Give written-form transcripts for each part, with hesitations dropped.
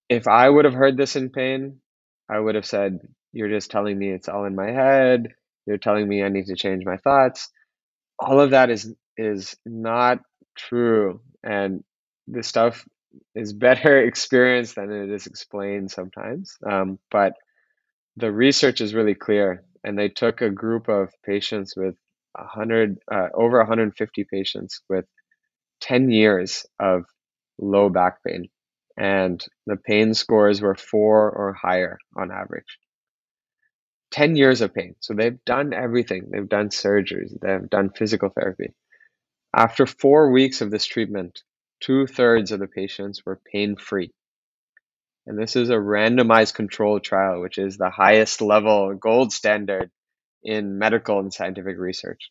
If I would have heard this in pain, I would have said, "You're just telling me it's all in my head. You're telling me I need to change my thoughts." All of that is not true, and this stuff is better experienced than it is explained sometimes. But the research is really clear, and they took a group of patients with 100, over 150 patients with 10 years of low back pain, and the pain scores were 4 or higher on average. 10 years of pain. So they've done everything. They've done surgeries, they've done physical therapy. After 4 weeks of this treatment, two-thirds of the patients were pain-free. And this is a randomized controlled trial, which is the highest level gold standard in medical and scientific research.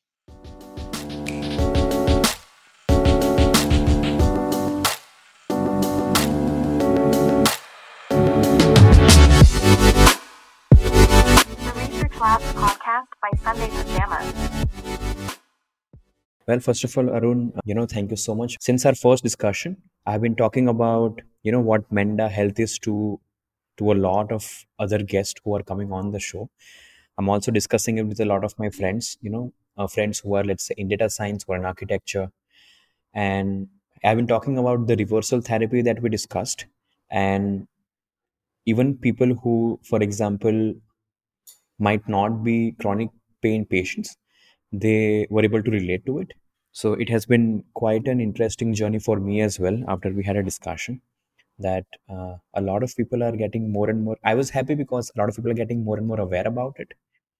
The Research Labs podcast by Sunday Pajamas. Well, first of all, Arun, thank you so much. Since our first discussion, I've been talking about, what Menda Health is to a lot of other guests who are coming on the show. I'm also discussing it with a lot of my friends, friends who are, let's say, in data science or in architecture. And I've been talking about the reversal therapy that we discussed. And even people who, for example, might not be chronic pain patients, they were able to relate to it. So it has been quite an interesting journey for me as well after we had a discussion that a lot of people are getting more and more. I was happy because a lot of people are getting more and more aware about it.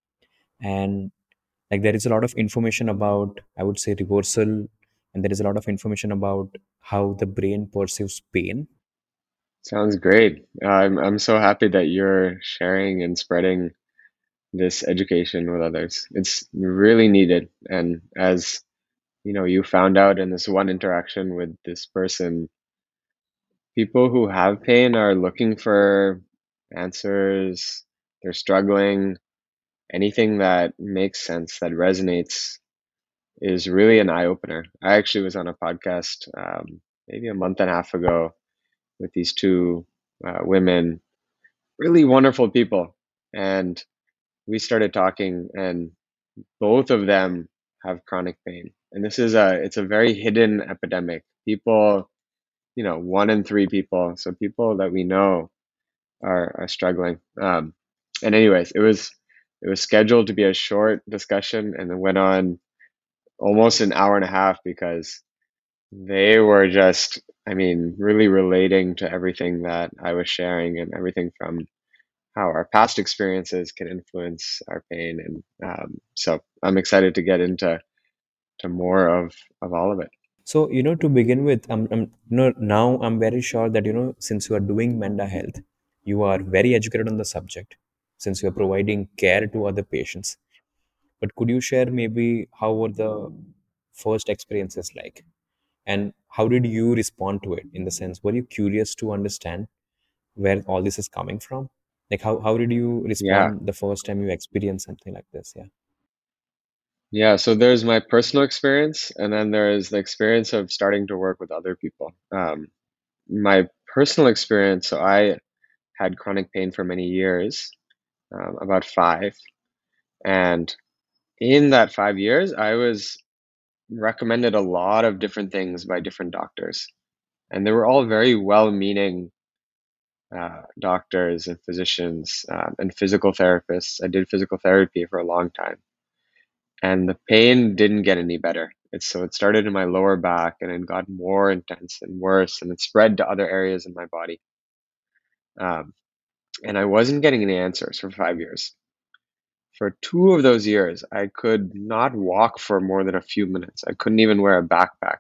And like there is a lot of information about, I would say, reversal, and there is a lot of information about how the brain perceives pain. Sounds great. I'm so happy that you're sharing and spreading this education with others. It's really needed. And as you found out in this one interaction with this person, people who have pain are looking for answers. They're struggling. Anything that makes sense, that resonates, is really an eye opener. I actually was on a podcast maybe a month and a half ago with these two women, really wonderful people. And we started talking, and both of them have chronic pain. And it's a very hidden epidemic. People, 1 in 3 people, so people that we know are struggling. And anyways, it was scheduled to be a short discussion, and it went on almost an hour and a half because they were just, I mean, really relating to everything that I was sharing and everything from how our past experiences can influence our pain. And so I'm excited to get into more of all of it. So, to begin with, now I'm very sure that, since you are doing Menda Health, you are very educated on the subject, since you are providing care to other patients. But could you share maybe how were the first experiences like? And how did you respond to it? In the sense, were you curious to understand where all this is coming from? Like, how did you Yeah. respond the first time you experienced something like this? Yeah. Yeah. So there's my personal experience, and then there's the experience of starting to work with other people. My personal experience, so I had chronic pain for many years, about five. And in that 5 years, I was recommended a lot of different things by different doctors. And they were all very well meaning doctors and physicians and physical therapists. I did physical therapy for a long time. And the pain didn't get any better. So it started in my lower back and it got more intense and worse, and it spread to other areas in my body. Um, and I wasn't getting any answers for 5 years. For 2 of those years, I could not walk for more than a few minutes. I couldn't even wear a backpack.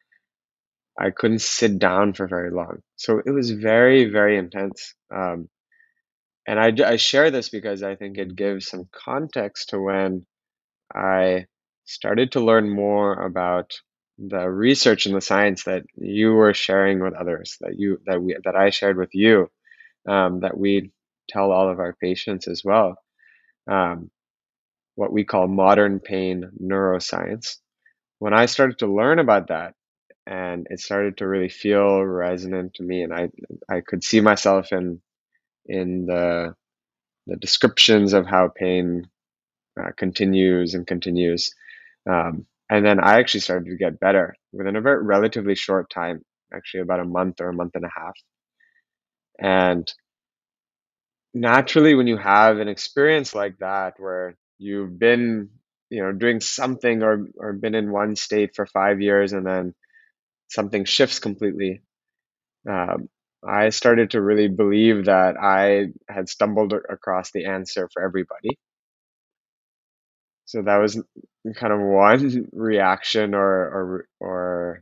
I couldn't sit down for very long. So it was very, very intense. And I share this because I think it gives some context to when I started to learn more about the research and the science that you were sharing with others, that I shared with you, that we tell all of our patients as well. Um, what we call modern pain neuroscience. When I started to learn about that, and it started to really feel resonant to me, and I could see myself in the descriptions of how pain continues and continues. And then I actually started to get better within a very relatively short time, actually about a month or a month and a half. And naturally, when you have an experience like that, where you've been, doing something or been in one state for 5 years and then something shifts completely, um, I started to really believe that I had stumbled across the answer for everybody. So that was kind of one reaction or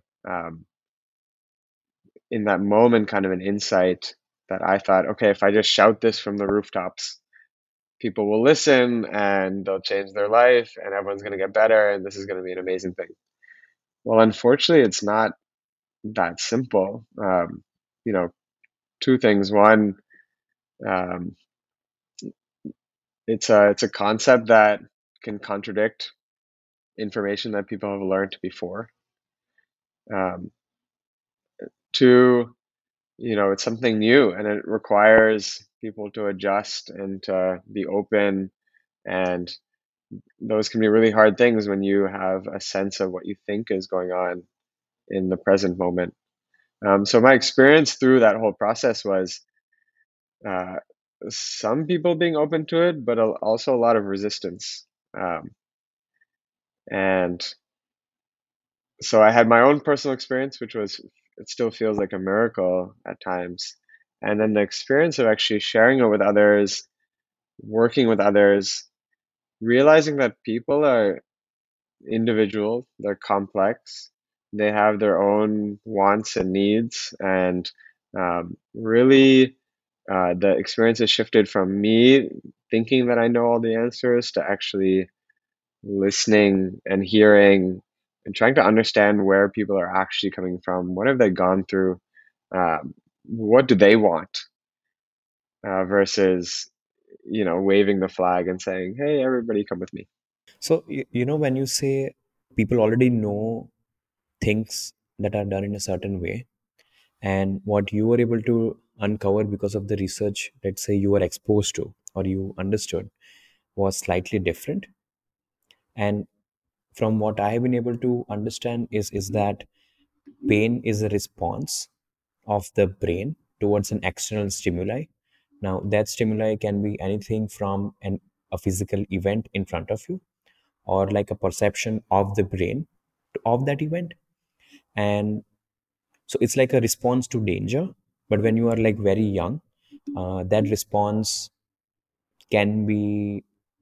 in that moment, kind of an insight that I thought, okay, if I just shout this from the rooftops, people will listen and they'll change their life and everyone's going to get better and this is going to be an amazing thing. Well, unfortunately, it's not that simple. You know, two things. One, um, it's a concept that can contradict information that people have learned before. Um, Two, it's something new and it requires people to adjust and to be open. And those can be really hard things when you have a sense of what you think is going on in the present moment. So my experience through that whole process was uh, some people being open to it, but also a lot of resistance. Um, and so I had my own personal experience, which was, it still feels like a miracle at times. And then the experience of actually sharing it with others, working with others, realizing that people are individual, they're complex, they have their own wants and needs, and really the experience has shifted from me thinking that I know all the answers to actually listening and hearing and trying to understand where people are actually coming from. What have they gone through? What do they want? Versus, waving the flag and saying, "Hey, everybody, come with me." So, when you say people already know things that are done in a certain way, and what you were able to uncover because of the research, let's say you were exposed to or you understood, was slightly different. And from what I have been able to understand is that pain is a response of the brain towards an external stimuli. Now, that stimuli can be anything from a physical event in front of you, or like a perception of the brain of that event. And so it's like a response to danger. But when you are like very young, that response can be,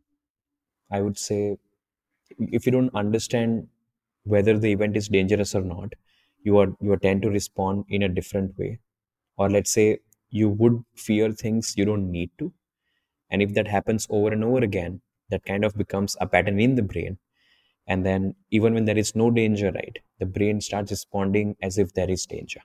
I would say, if you don't understand whether the event is dangerous or not, you are tend to respond in a different way. Or let's say you would fear things you don't need to, and if that happens over and over again, that kind of becomes a pattern in the brain. And then even when there is no danger, right, the brain starts responding as if there is danger.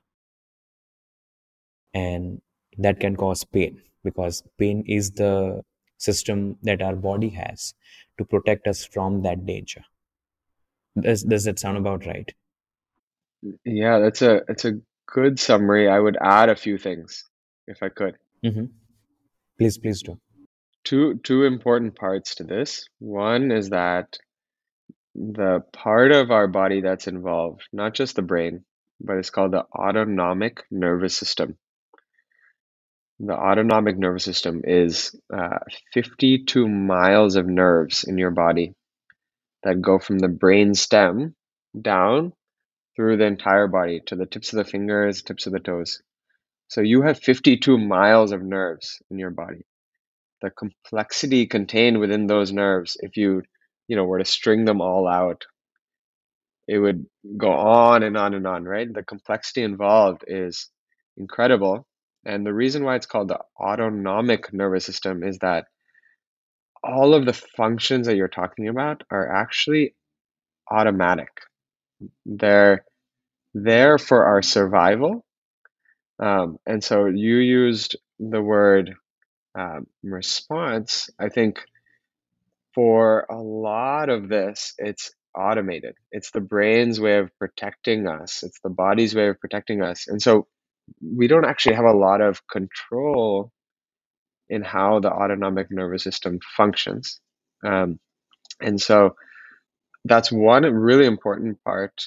And that can cause pain, because pain is the system that our body has to protect us from that danger. Does that sound about right? Yeah, that's a good summary. I would add a few things if I could. Mm-hmm. Please do. Two important parts to this. One is that the part of our body that's involved, not just the brain, but it's called the autonomic nervous system. The autonomic nervous system is 52 miles of nerves in your body that go from the brain stem down through the entire body to the tips of the fingers, tips of the toes. So you have 52 miles of nerves in your body. The complexity contained within those nerves, if you were to string them all out, it would go on and on and on, right? The complexity involved is incredible. And the reason why it's called the autonomic nervous system is that all of the functions that you're talking about are actually automatic. They're there for our survival. And so you used the word response. I think for a lot of this, it's automated. It's the brain's way of protecting us. It's the body's way of protecting us. And so we don't actually have a lot of control in how the autonomic nervous system functions. And so that's one really important part.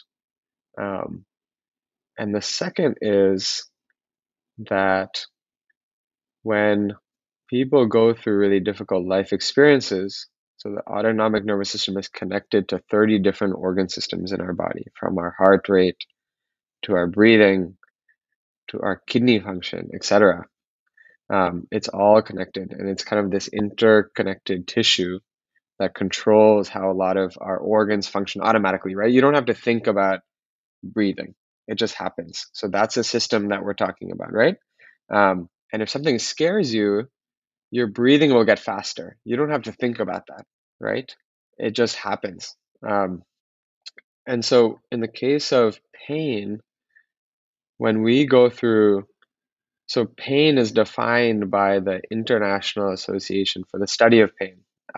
And the second is that when people go through really difficult life experiences, so the autonomic nervous system is connected to 30 different organ systems in our body, from our heart rate to our breathing to our kidney function, etc. It's all connected, and it's kind of this interconnected tissue that controls how a lot of our organs function automatically, right? You don't have to think about breathing. It just happens. So that's a system that we're talking about, right? And if something scares you, your breathing will get faster. You don't have to think about that, right? It just happens. And so in the case of pain, when we go through, so pain is defined by the International Association for the Study of Pain,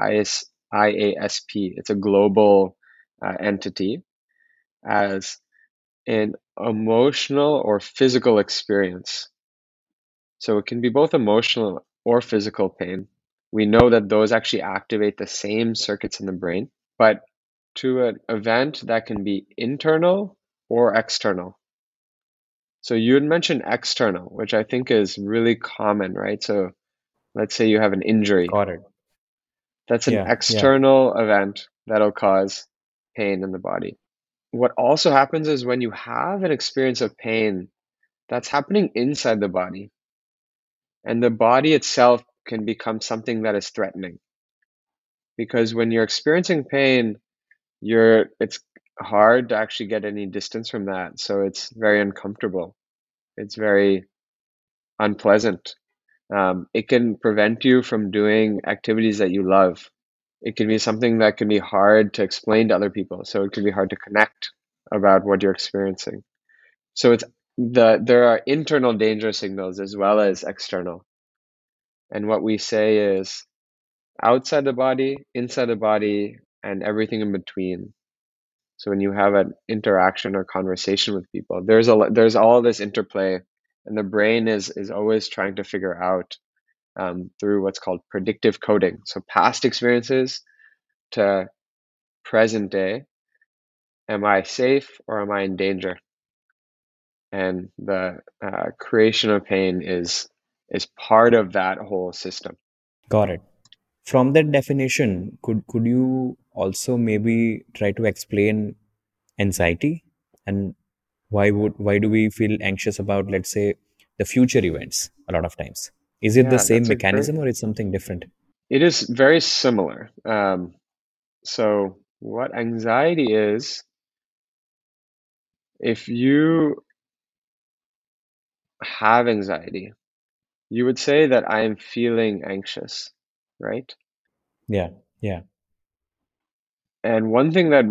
IASP. It's a global entity, as an emotional or physical experience. So it can be both emotional or physical pain. We know that those actually activate the same circuits in the brain, but to an event that can be internal or external. So you had mentioned external, which I think is really common, right? So let's say you have an injury. Got it. That's an Yeah, yeah, external event that'll cause pain in the body. What also happens is when you have an experience of pain, that's happening inside the body. And the body itself can become something that is threatening. Because when you're experiencing pain, it's hard to actually get any distance from that. So it's very uncomfortable. It's very unpleasant. It can prevent you from doing activities that you love. It can be something that can be hard to explain to other people. So it can be hard to connect about what you're experiencing. So there are internal danger signals as well as external. And what we say is outside the body, inside the body, and everything in between. So when you have an interaction or conversation with people, there's all this interplay, and the brain is always trying to figure out through what's called predictive coding. So past experiences to present day, am I safe or am I in danger? And the creation of pain is part of that whole system. got it. From that definition, could you also maybe try to explain anxiety, and why do we feel anxious about, let's say, the future events a lot of times? Is it the Yeah, same that's a great. mechanism or it's something different? It is very similar. So what anxiety is, if you have anxiety, you would say that I am feeling anxious, right? Yeah, yeah, And one thing that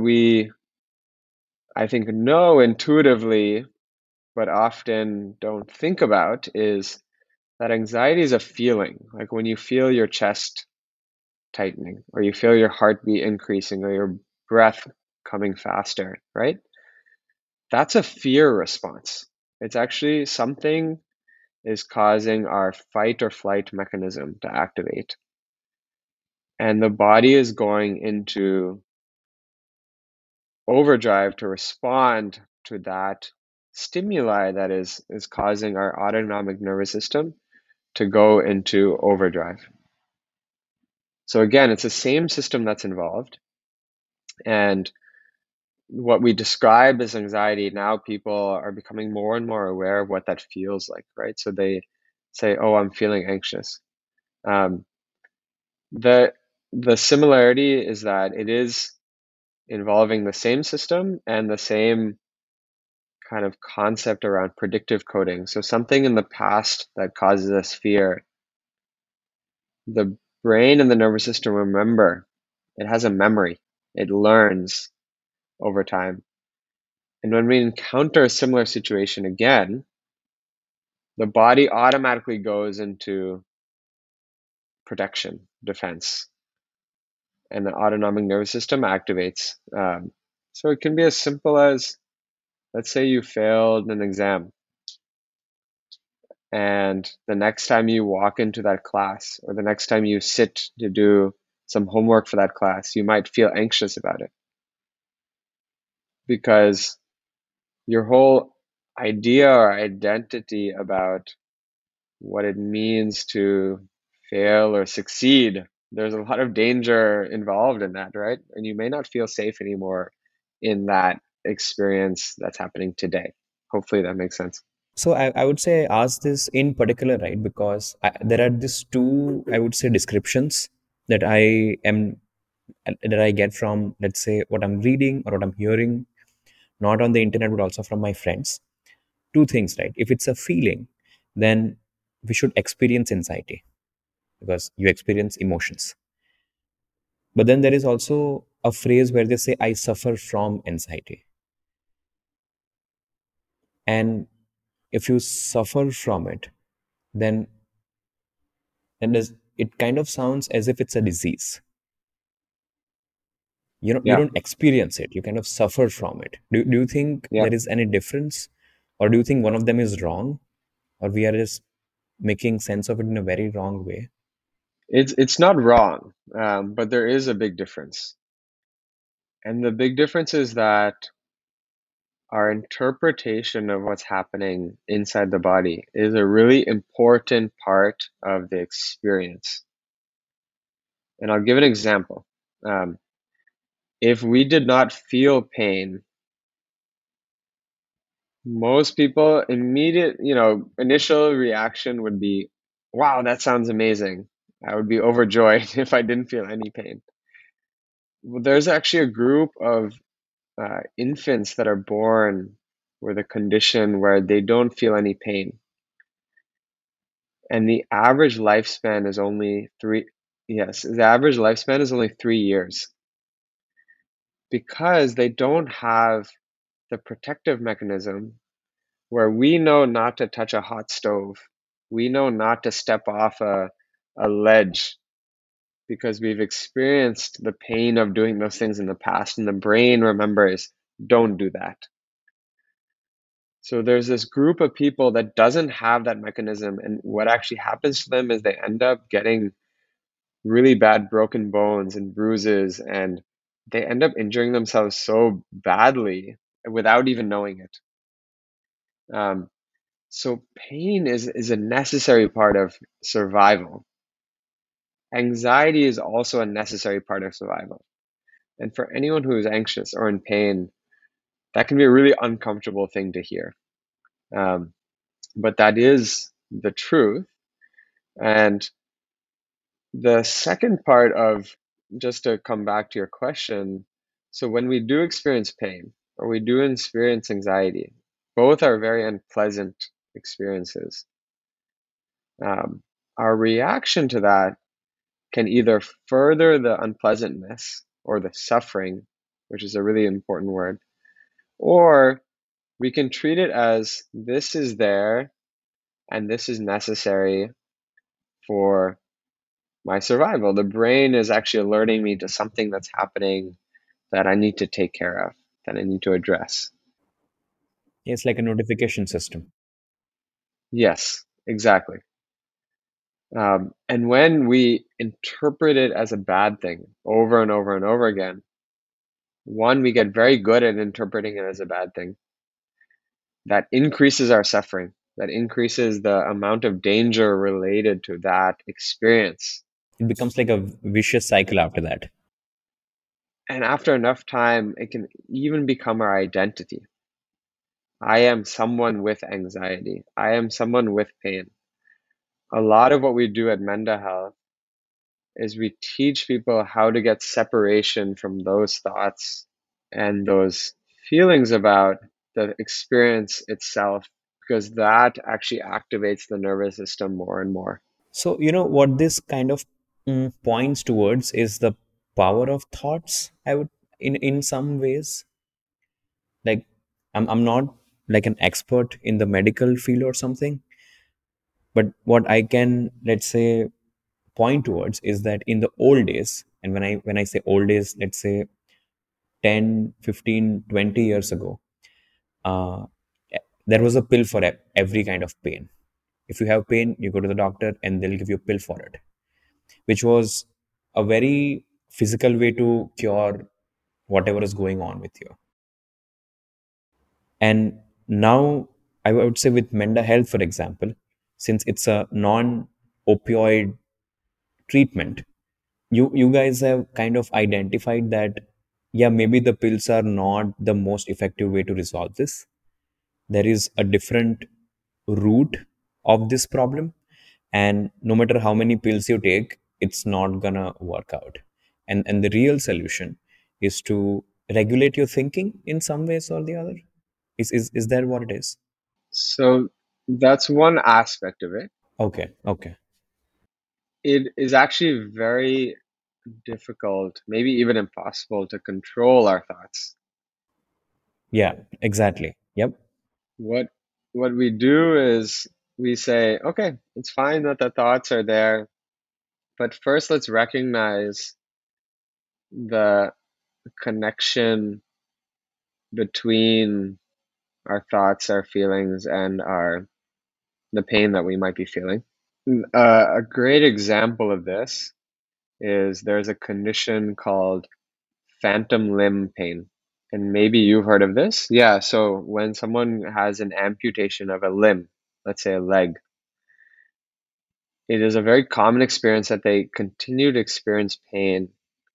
I think, know intuitively, but often don't think about is that anxiety is a feeling. Like when you feel your chest tightening, or you feel your heartbeat increasing, or your breath coming faster, right? That's a fear response. It's actually something is causing our fight or flight mechanism to activate. And the body is going into overdrive to respond to that stimuli that is causing our autonomic nervous system to go into overdrive. So again, it's the same system that's involved. And what we describe as anxiety, now people are becoming more and more aware of what that feels like, right? So they say, oh, I'm feeling anxious. Um, the similarity is that it is involving the same system and the same kind of concept around predictive coding. So something in the past that causes us fear, the brain and the nervous system remember. It has a memory. It learns over time. And when we encounter a similar situation again, the body automatically goes into protection, defense, and the autonomic nervous system activates. So it can be as simple as, let's say you failed an exam, and the next time you walk into that class, or the next time you sit to do some homework for that class, you might feel anxious about it because your whole idea or identity about what it means to fail or succeed, there's a lot of danger involved in that, right? And you may not feel safe anymore in that experience that's happening today. Hopefully that makes sense. So I would say ask this in particular, right? Because there are these two, I would say, descriptions that I get from, let's say, what I'm reading or what I'm hearing, not on the internet, but also from my friends. Two things, right? If it's a feeling, then we should experience anxiety because you experience emotions. But then there is also a phrase where they say, I suffer from anxiety. And if you suffer from it, then it kind of sounds as if it's a disease. You Yeah, don't experience it, you kind of suffer from it. Do you think yeah. there is any difference, or do you think one of them is wrong, or we are just making sense of it in a very wrong way? It's not wrong, but there is a big difference. And the big difference is that our interpretation of what's happening inside the body is a really important part of the experience. And I'll give an example. Um, if we did not feel pain, most people initial reaction would be, wow, that sounds amazing. I would be overjoyed if I didn't feel any pain. Well, there's actually a group of infants that are born with a condition where they don't feel any pain. And the average lifespan is only the average lifespan is only 3 years because they don't have the protective mechanism where we know not to touch a hot stove. We know not to step off a ledge because we've experienced the pain of doing those things in the past, and the brain remembers, don't do that. So there's this group of people that doesn't have that mechanism, and what actually happens to them is they end up getting really bad broken bones and bruises, and they end up injuring themselves so badly without even knowing it. So pain is a necessary part of survival. Anxiety is also a necessary part of survival. And for anyone who is anxious or in pain, that can be a really uncomfortable thing to hear. Um, but that is the truth. And the second part of, just to come back to your question, so when we do experience pain or we do experience anxiety, both are very unpleasant experiences. Our reaction to that can either further the unpleasantness or the suffering, which is a really important word, or we can treat it as this is there and this is necessary for my survival. The brain is actually alerting me to something that's happening that I need to take care of, that I need to address. It's like a notification system. Yes, exactly. And when we interpret it as a bad thing over and over and over again, one, we get very good at interpreting it as a bad thing. That increases our suffering, that increases the amount of danger related to that experience. It becomes like a vicious cycle after that. And after enough time, it can even become our identity. I am someone with anxiety. I am someone with pain. A lot of what we do at Menda Health is we teach people how to get separation from those thoughts and those feelings about the experience itself, because that actually activates the nervous system more and more. So what this kind of points towards is the power of thoughts, I would, in some ways. Like, I'm not like an expert in the medical field or something, but what I can, let's say, point towards is that in the old days, and when I say old days, let's say 10, 15, 20 years ago, uh, there was a pill for every kind of pain. If you have pain, you go to the doctor and they'll give you a pill for it, which was a very physical way to cure whatever is going on with you. And now, I would say with Menda Health, for example, since it's a non opioid treatment, you guys have kind of identified that, yeah, maybe the pills are not the most effective way to resolve this. There is a different root of this problem, and no matter how many pills you take, it's not gonna work out. And the real solution is to regulate your thinking in some ways or the other. Is that what it is? So that's one aspect of it. Okay, okay. It is actually very difficult, maybe even impossible, to control our thoughts. Yeah, exactly. Yep. What what we do is we say, okay, it's fine that the thoughts are there, but first let's recognize the connection between our thoughts, our feelings, and our the pain that we might be feeling. A great example of this is there's a condition called phantom limb pain. And maybe you've heard of this. Yeah, so when someone has an amputation of a limb, let's say a leg, it is a very common experience that they continue to experience pain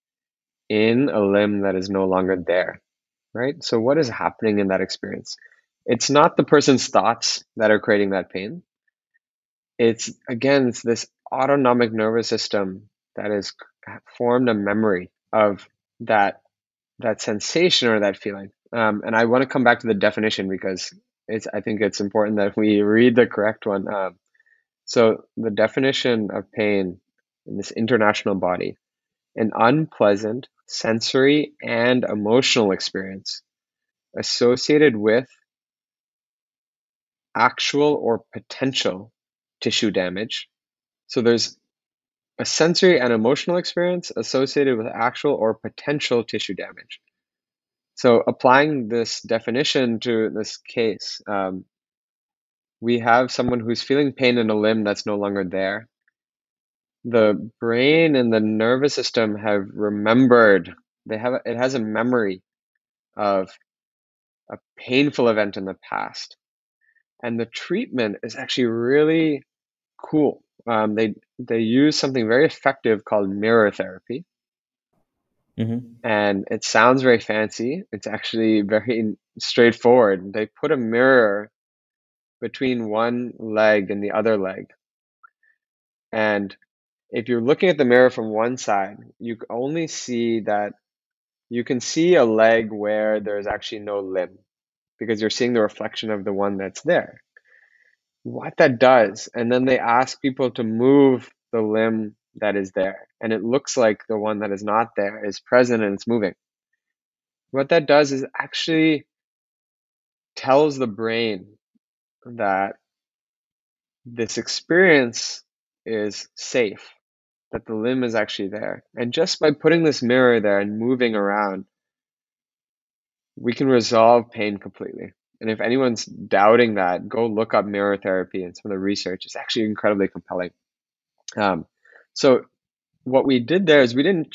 in a limb that is no longer there, right? So what is happening in that experience? It's not the person's thoughts that are creating that pain. It's again, it's this autonomic nervous system that has formed a memory of that that sensation or that feeling. And I want to come back to the definition because I think it's important that we read the correct one. So the definition of pain in this international body: an unpleasant sensory and emotional experience associated with actual or potential tissue damage. So there's a sensory and emotional experience associated with actual or potential tissue damage. So applying this definition to this case, we have someone who's feeling pain in a limb that's no longer there. The brain and the nervous system have remembered, it has a memory of a painful event in the past. And the treatment is actually really cool. They use something very effective called mirror therapy. Mm-hmm. And it sounds very fancy. It's actually very straightforward. They put a mirror between one leg and the other leg. And if you're looking at the mirror from one side, you only see that you can see a leg where there's actually no limb because you're seeing the reflection of the one that's there. What that does, and then they ask people to move the limb that is there, and it looks like the one that is not there is present and it's moving. What that does is actually tells the brain that this experience is safe, that the limb is actually there. And just by putting this mirror there and moving around, we can resolve pain completely. And if anyone's doubting that, go look up mirror therapy and some of the research. It's actually incredibly compelling. So what we did there is we didn't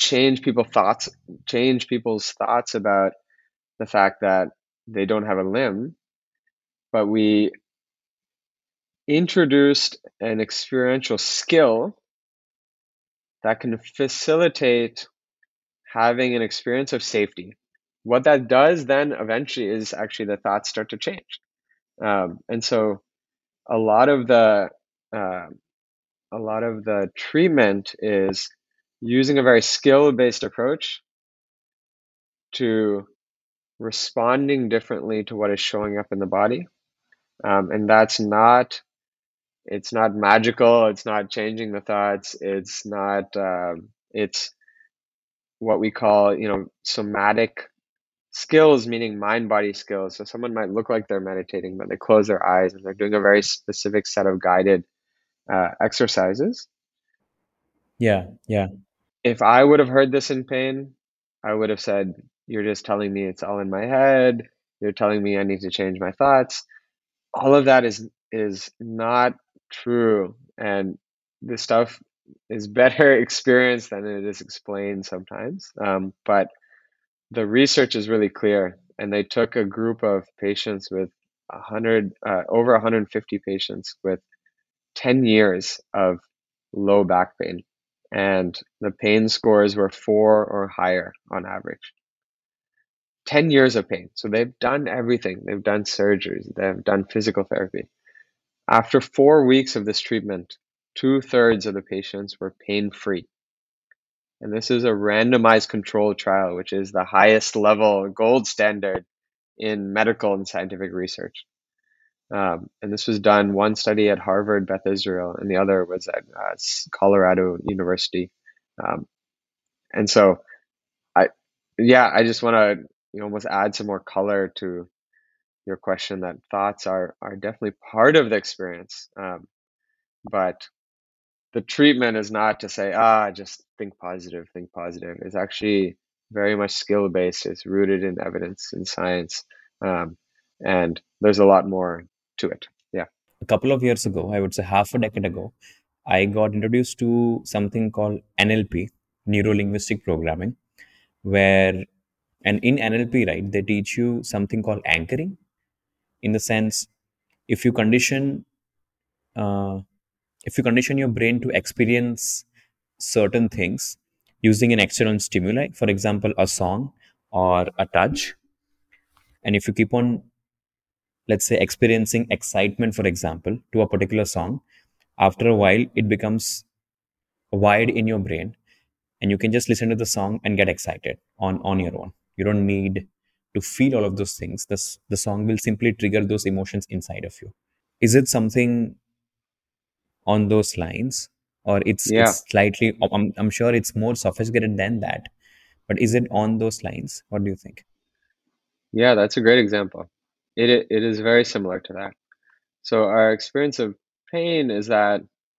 change people's thoughts about the fact that they don't have a limb, but we introduced an experiential skill that can facilitate having an experience of safety. What that does then eventually is actually the thoughts start to change. And so a lot of the uh, a lot of the treatment is using a very skill-based approach to responding differently to what is showing up in the body. And it's not magical. It's not changing the thoughts. It's not, it's what we call, somatic skills, meaning mind body skills. So someone might look like they're meditating, but they close their eyes and they're doing a very specific set of guided exercises. Yeah, yeah. If I would have heard this in pain, I would have said, you're just telling me it's all in my head. You're telling me I need to change my thoughts. All of that is not true, and this stuff is better experienced than it is explained sometimes. But the research is really clear, and they took a group of patients with 100, over 150 patients with 10 years of low back pain, and the pain scores were 4 or higher on average. 10 years of pain. So they've done everything. They've done surgeries, they've done physical therapy. After 4 weeks of this treatment, 2/3 of the patients were pain-free. And this is a randomized controlled trial, which is the highest level gold standard in medical and scientific research. And this was done, one study at Harvard, Beth Israel, and the other was at Colorado University. Um, and so I, yeah, I just want to almost add some more color to your question, that thoughts are definitely part of the experience. But the treatment is not to say, just think positive, think positive. It's actually very much skill based. It's rooted in evidence and science. Um, and there's a lot more to it. Yeah. A couple of years ago, I would say half a decade ago, I got introduced to something called NLP, neuro linguistic programming, where, and in NLP, right, they teach you something called anchoring, in the sense, if you condition uh, if you condition your brain to experience certain things using an external stimuli, for example a song or a touch, and if you keep on, let's say, experiencing excitement, for example, to a particular song, after a while it becomes wired in your brain, and you can just listen to the song and get excited on your own. You don't need to feel all of those things. The song will simply trigger those emotions inside of you. Is it something on those lines, or it's Yeah. slightly, I'm sure it's more sophisticated than that, but is it on those lines? What do you think? Yeah, that's a great example. It is very similar to that. So our experience of pain is that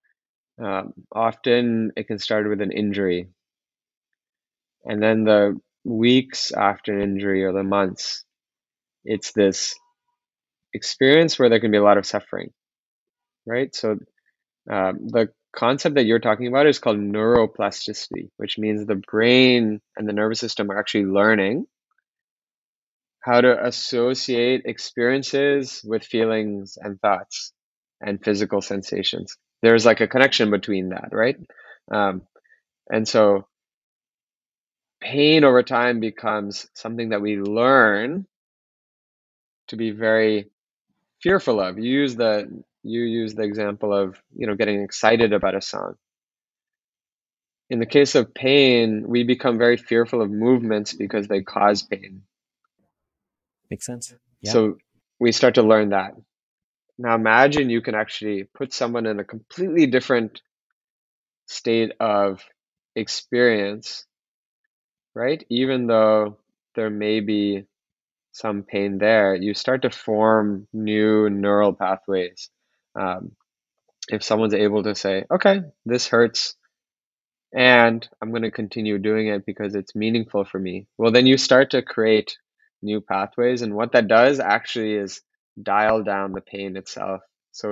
often it can start with an injury, and then the weeks after an injury or the months, it's this experience where there can be a lot of suffering, right? So the concept that you're talking about is called neuroplasticity, which means the brain and the nervous system are actually learning how to associate experiences with feelings and thoughts and physical sensations. There's like a connection between that, right? Um, and so pain over time becomes something that we learn to be very fearful of. You use the example of getting excited about a song. In the case of pain, we become very fearful of movements because they cause pain. Makes sense. Yeah. So we start to learn that. Now imagine you can actually put someone in a completely different state of experience, right? Even though there may be some pain there, you start to form new neural pathways. Um, if someone's able to say, okay, this hurts, and I'm going to continue doing it because it's meaningful for me, well, then you start to create new pathways. And what that does actually is dial down the pain itself. So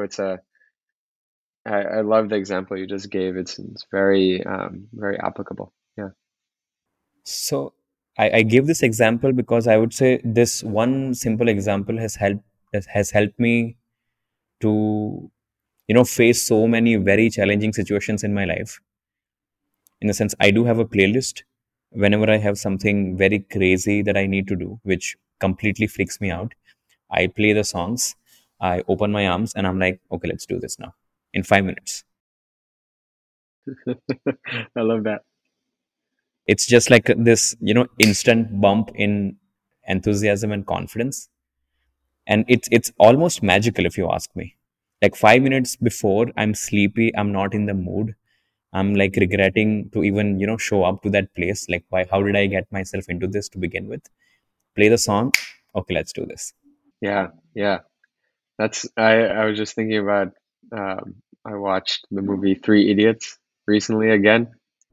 I love the example you just gave. It's very, very applicable. Yeah. So I give this example because I would say this one simple example has helped me to face so many very challenging situations in my life. In the sense, I do have a playlist. Whenever I have something very crazy that I need to do, which completely freaks me out, I play the songs, I open my arms, and I'm like, okay, let's do this now in 5 minutes. I love that. It's just like this, instant bump in enthusiasm and confidence. And it's almost magical if you ask me. Like 5 minutes before, I'm sleepy, I'm not in the mood. I'm like regretting to even, show up to that place. Like, why, how did I get myself into this to begin with? Play the song. Okay, let's do this. Yeah. Yeah. I was just thinking about, I watched the movie Three Idiots recently again.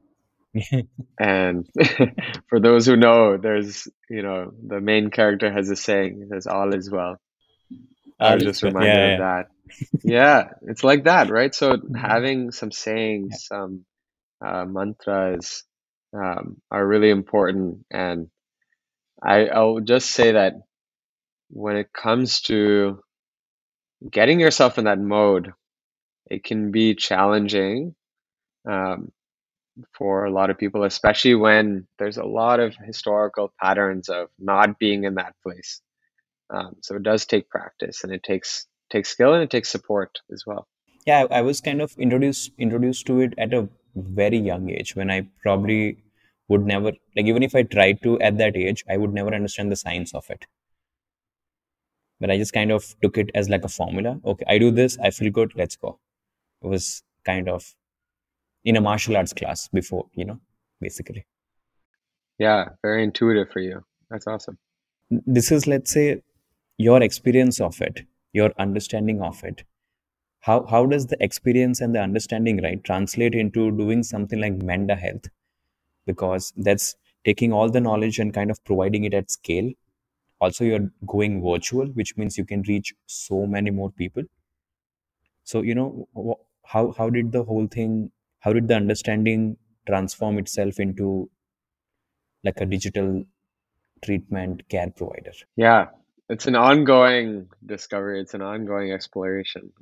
And for those who know, there's, the main character has a saying, it says, all is well. I All was is just well. Yeah, reminded of yeah, that. Yeah, it's like that, right? So yeah. having some Yeah. sayings, some mantras are really important. And I'll just say that when it comes to getting yourself in that mode, it can be challenging um, for a lot of people, especially when there's a lot of historical patterns of not being in that place. So it does take practice, and it takes skill, and it takes support as well. Yeah, I was kind of introduced to it at a very young age when I probably would never, like, even if I tried to at that age, I would never understand the science of it. But I just kind of took it as like a formula. Okay, I do this, I feel good, let's go. It was kind of in a martial arts class before, basically. Yeah, very intuitive for you. That's awesome. This is, let's say, your experience of it, your understanding of it. How does the experience and the understanding, right, translate into doing something like Menda Health? Because that's taking all the knowledge and kind of providing it at scale. Also, you're going virtual, which means you can reach so many more people. So, how did the whole thing, how did the understanding transform itself into like a digital treatment care provider? Yeah, it's an ongoing discovery. It's an ongoing exploration.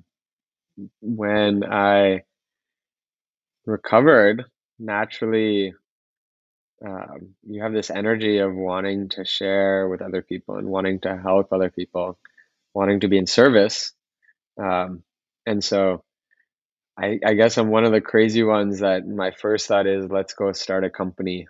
When I recovered, naturally, you have this energy of wanting to share with other people and wanting to help other people, wanting to be in service. Um, and so I guess I'm one of the crazy ones that my first thought is, let's go start a company.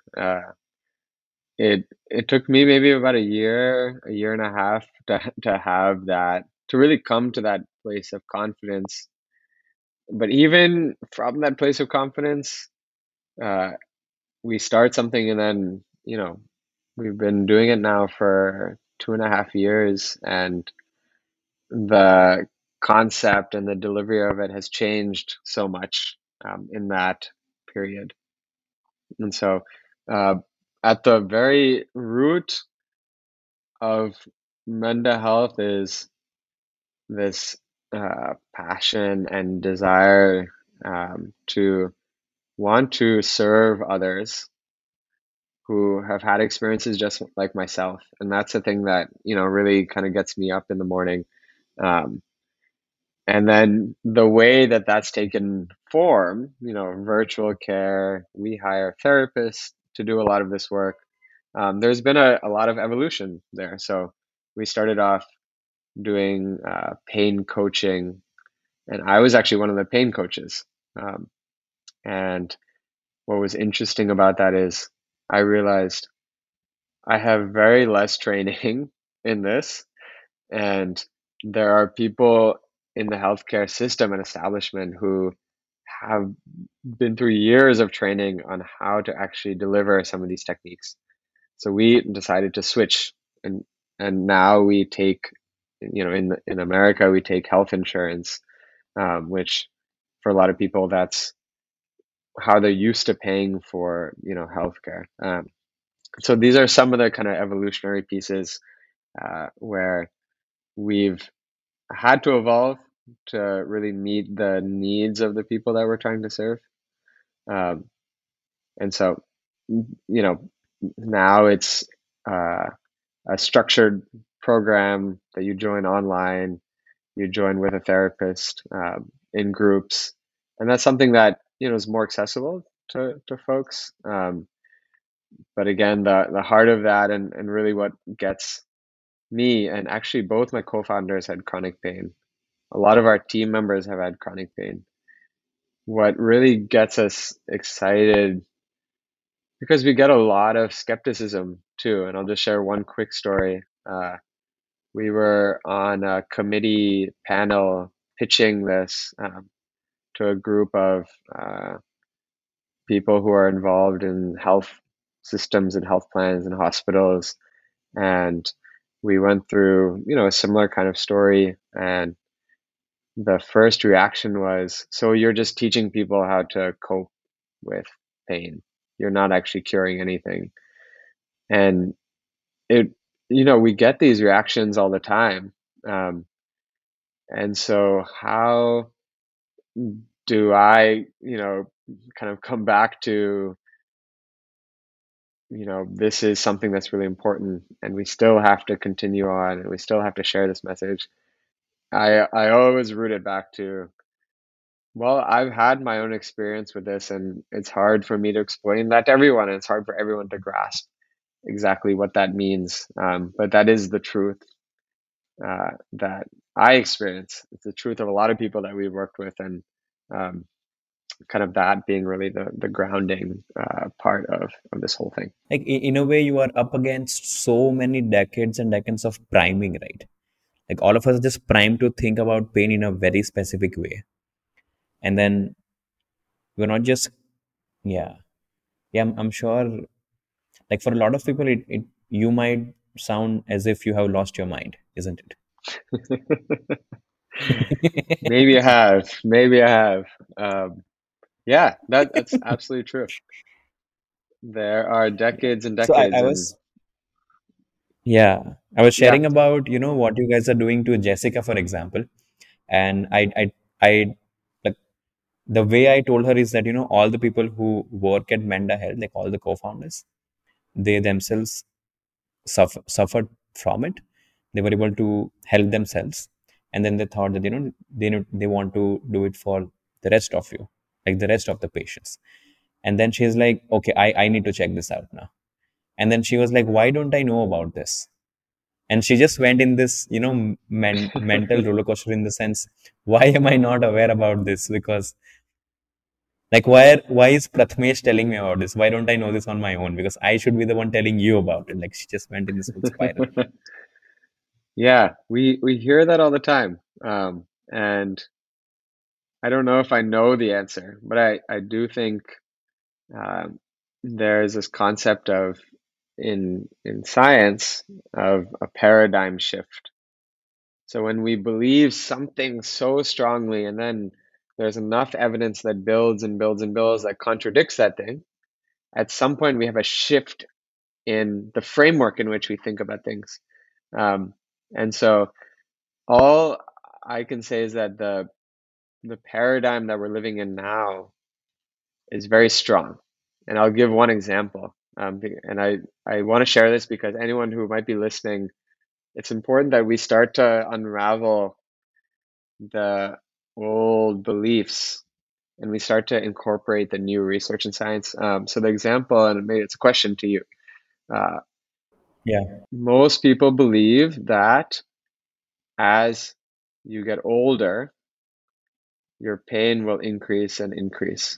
It took me maybe about a year and a half to have that, to really come to that place of confidence. But even from that place of confidence, uh, we start something, and then, we've been doing it now for 2.5 years, and the concept and the delivery of it has changed so much in that period. And so, uh, at the very root of mental health is this passion and desire to want to serve others who have had experiences just like myself. And that's the thing that, really kind of gets me up in the morning. Um, and then the way that that's taken form, virtual care, we hire therapists to do a lot of this work. There's been a lot of evolution there. So we started off doing pain coaching, and I was actually one of the pain coaches. Um, and what was interesting about that is I realized I have very less training in this, and there are people in the healthcare system and establishment who have been through years of training on how to actually deliver some of these techniques. So we decided to switch, and now we take, in America, we take health insurance, which for a lot of people, that's how they're used to paying for, healthcare. So these are some of the kind of evolutionary pieces where we've had to evolve to really meet the needs of the people that we're trying to serve. Um, and so, now it's uh, a structured program that you join online, you join with a therapist in groups. And that's something that, is more accessible to folks. But again, the heart of that, and really what gets me, and actually both my co-founders had chronic pain. A lot of our team members have had chronic pain. What really gets us excited, because we get a lot of skepticism too, and I'll just share one quick story. We were on a committee panel pitching this to a group of people who are involved in health systems and health plans and hospitals. And we went through, a similar kind of story. And the first reaction was, so you're just teaching people how to cope with pain. you're not actually curing anything. And it, we get these reactions all the time. Um, and so how do I, kind of come back to, this is something that's really important and we still have to continue on and we still have to share this message. I always root it back to, well, I've had my own experience with this and it's hard for me to explain that to everyone and it's hard for everyone to grasp exactly what that means. But that is the truth that I experience. It's the truth of a lot of people that we've worked with, and um, kind of that being really the grounding part of this whole thing. Like in a way, you are up against so many decades and decades of priming, right? Like all of us are just primed to think about pain in a very specific way, and then we're not just yeah, yeah. I'm sure. Like for a lot of people, it you might sound as if you have lost your mind, isn't it? Maybe I have. Maybe I have. Yeah, that's absolutely true. There are decades and So decades, I and was yeah, I was yeah. sharing about what you guys are doing to Jessica, for example, and I like the way I told her is that all the people who work at Menda Health, like all the co-founders, they themselves suffered from it. They were able to help themselves, and then they thought that they want to do it for the rest of you, like the rest of the patients. And then she's like, okay, I need to check this out now. And then she was like, why don't I know about this? And she just went in this mental roller coaster, in the sense, why am I not aware about this? Because like why is Prathamesh telling me about this? Why don't I know this on my own? Because I should be the one telling you about it. Like she just went in this whole spiral. Yeah, we hear that all the time, and I don't know if I know the answer, but I do think um, there's this concept of in science of a paradigm shift. So when we believe something so strongly, and then there's enough evidence that builds and builds and builds that contradicts that thing, at some point we have a shift in the framework in which we think about things. Um, and so all I can say is that the paradigm that we're living in now is very strong. And I'll give one example. And I want to share this because anyone who might be listening, it's important that we start to unravel the old beliefs and we start to incorporate the new research in science. So the example, and maybe it's a question to you. Uh, Yeah. Most people believe that as you get older, your pain will increase and increase.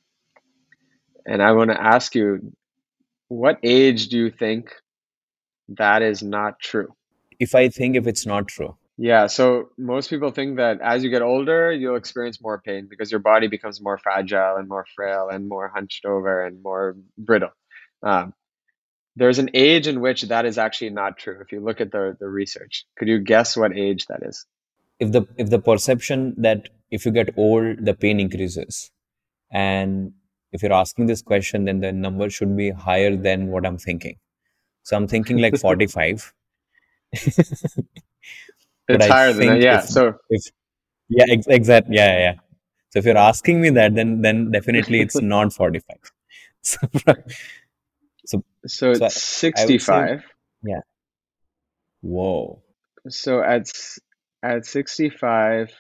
And I want to ask you, what age do you think that is not true? If it's not true. Yeah, so most people think that as you get older, you'll experience more pain because your body becomes more fragile and more frail and more hunched over and more brittle. Um, there's an age in which that is actually not true. If you look at the research, could you guess what age that is? If the perception that if you get old, the pain increases, and if you're asking this question, then the number should be higher than what I'm thinking. So I'm thinking like 45. But It's I higher than that. think Yeah. So if yeah, exact, yeah, yeah. So if you're asking me that, then definitely it's not 45. So so so so it's I would say, 65. yeah. Whoa. So at 65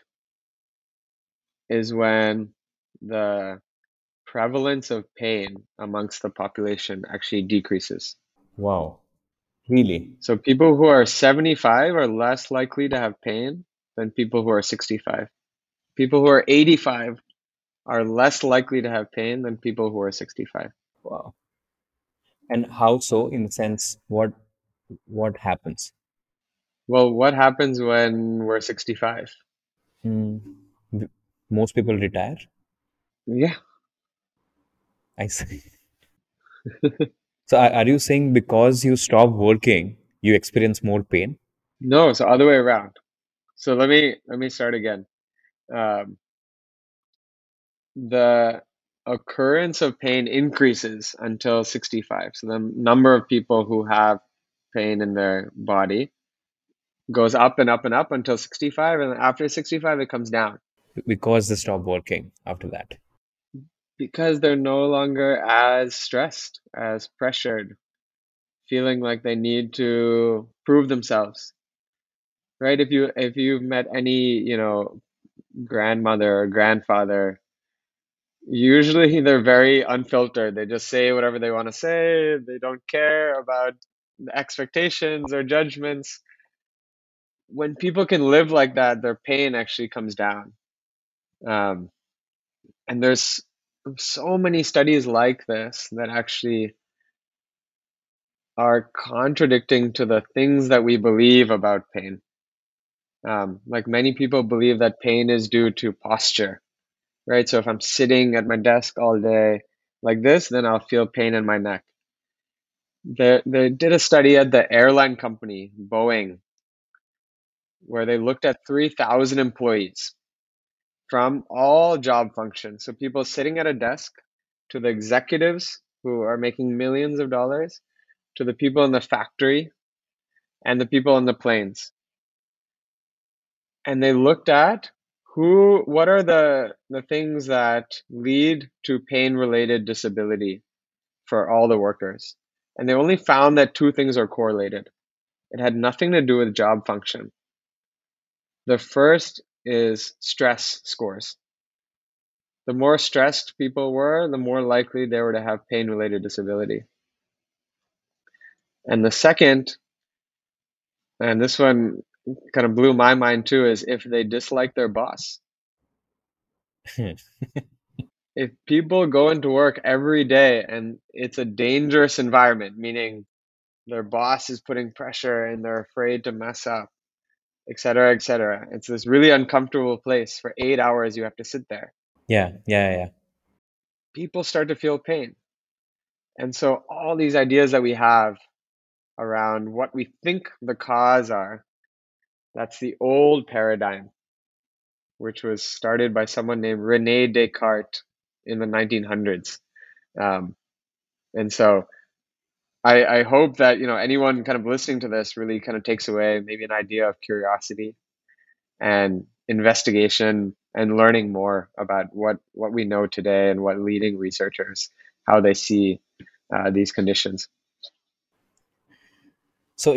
is when the prevalence of pain amongst the population actually decreases. Wow. Really? So people who are 75 are less likely to have pain than people who are 65. People who are 85 are less likely to have pain than people who are 65. Wow. And how so? In the sense, what happens? Well, what happens when we're 65? Hmm. Most people retire. Yeah. I see. So are you saying because you stop working, you experience more pain? No, it's the other way around. So let me start again. Um, the occurrence of pain increases until 65. So the number of people who have pain in their body goes up and up and up until 65, and after 65 it comes down Because they stop working after that. because they're no longer as stressed, as pressured, feeling like they need to prove themselves. Right? If you've met any, grandmother or grandfather, usually they're very unfiltered. They just say whatever they want to say. They don't care about the expectations or judgments. When people can live like that, their pain actually comes down. Um, and there's so many studies like this that actually are contradicting to the things that we believe about pain. Like many people believe that pain is due to posture, right? So if I'm sitting at my desk all day like this, then I'll feel pain in my neck. They did a study at the airline company, Boeing, where they looked at 3,000 employees from all job functions. So people sitting at a desk, to the executives who are making millions of dollars, to the people in the factory, and the people on the planes. And they looked at what are the things that lead to pain-related disability for all the workers. And they only found that two things are correlated. It had nothing to do with job function. The first is stress scores. The more stressed people were, the more likely they were to have pain-related disability. And the second, and this one kind of blew my mind too, is if they dislike their boss. If people go into work every day and it's a dangerous environment, meaning their boss is putting pressure and they're afraid to mess up, et cetera, et cetera. It's this really uncomfortable place. For 8 hours, you have to sit there. Yeah, yeah, yeah. People start to feel pain. And so all these ideas that we have around what we think the cause are, that's the old paradigm, which was started by someone named Rene Descartes in the 1900s. Um, and so I hope that anyone kind of listening to this really kind of takes away maybe an idea of curiosity and investigation and learning more about what we know today and what leading researchers, how they see these conditions. So,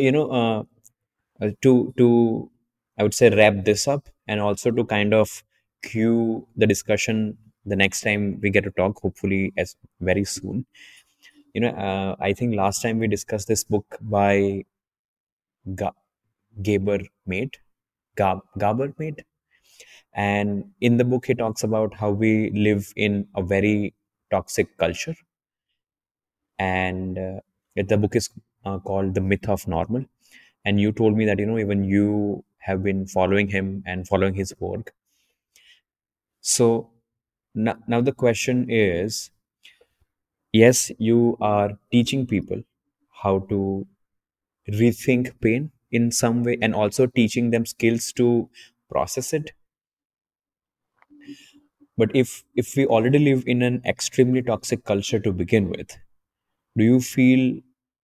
to I would say wrap this up, and also to kind of cue the discussion the next time we get to talk, hopefully as very soon. I think last time we discussed this book by Ga- Gaber Mate, Gaber Mate, and in the book he talks about how we live in a very toxic culture, and the book is called The Myth of Normal. And you told me that even you have been following him and following his work. So now the question is, yes, you are teaching people how to rethink pain in some way, and also teaching them skills to process it. But if we already live in an extremely toxic culture to begin with, do you feel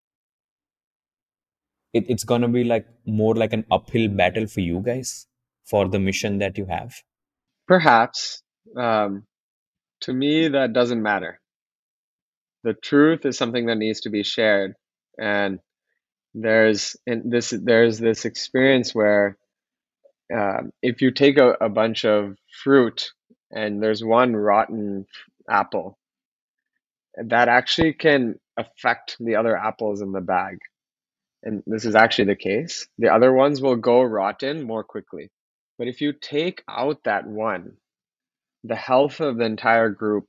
it's gonna be like more like an uphill battle for you guys for the mission that you have? Perhaps, um, to me, that doesn't matter. The truth is something that needs to be shared, and there's this experience where if you take a bunch of fruit and there's one rotten apple, that actually can affect the other apples in the bag. And this is actually the case. The other ones will go rotten more quickly. But if you take out that one, the health of the entire group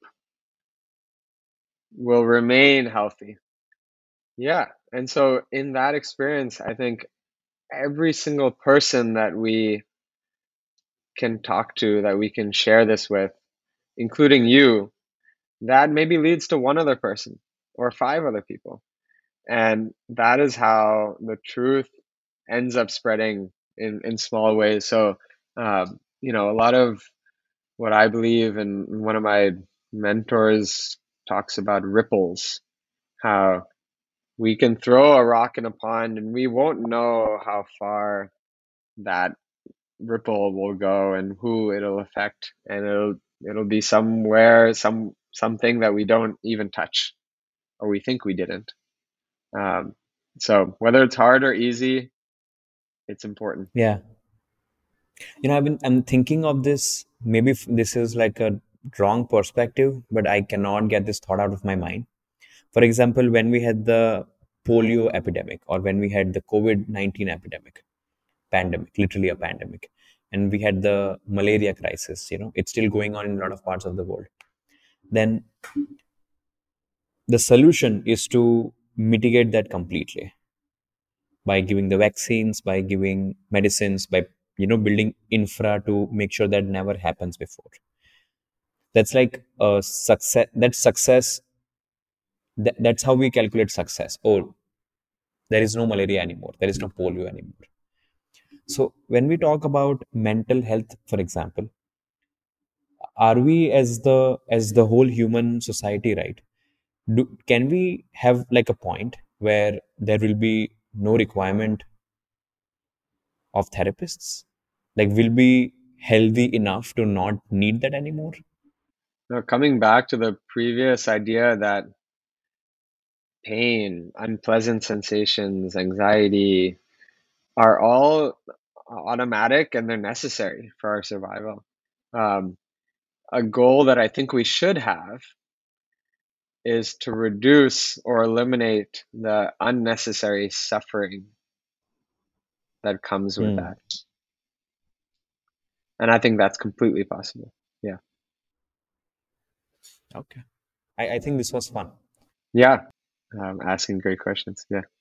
will remain healthy. Yeah. And so in that experience, I think every single person that we can talk to, that we can share this with, including you, that maybe leads to one other person or five other people. And that is how the truth ends up spreading in small ways. So, a lot of what I believe, and one of my mentors talks about ripples, how we can throw a rock in a pond and we won't know how far that ripple will go and who it'll affect, and it'll be somewhere, something that we don't even touch or we think we didn't. So whether it's hard or easy, it's important. Yeah. I'm thinking of this. Maybe this is like a wrong perspective, but I cannot get this thought out of my mind. For example, when we had the polio epidemic, or when we had the COVID-19 epidemic, pandemic, literally a pandemic, and we had the malaria crisis, it's still going on in a lot of parts of the world. Then the solution is to mitigate that completely by giving the vaccines, by giving medicines, by building infra to make sure that never happens before. That's like a success. That's success. That's how we calculate success. Oh, there is no malaria anymore. There is no polio anymore. So when we talk about mental health, for example, are we as the whole human society, right? Can we have like a point where there will be no requirement of therapists? Like, will be healthy enough to not need that anymore? Now, coming back to the previous idea that pain, unpleasant sensations, anxiety are all automatic and they're necessary for our survival. Um, a goal that I think we should have is to reduce or eliminate the unnecessary suffering that comes with Hmm. that. And I think that's completely possible. Yeah. Okay. I think this was fun. Yeah. Asking great questions. Yeah.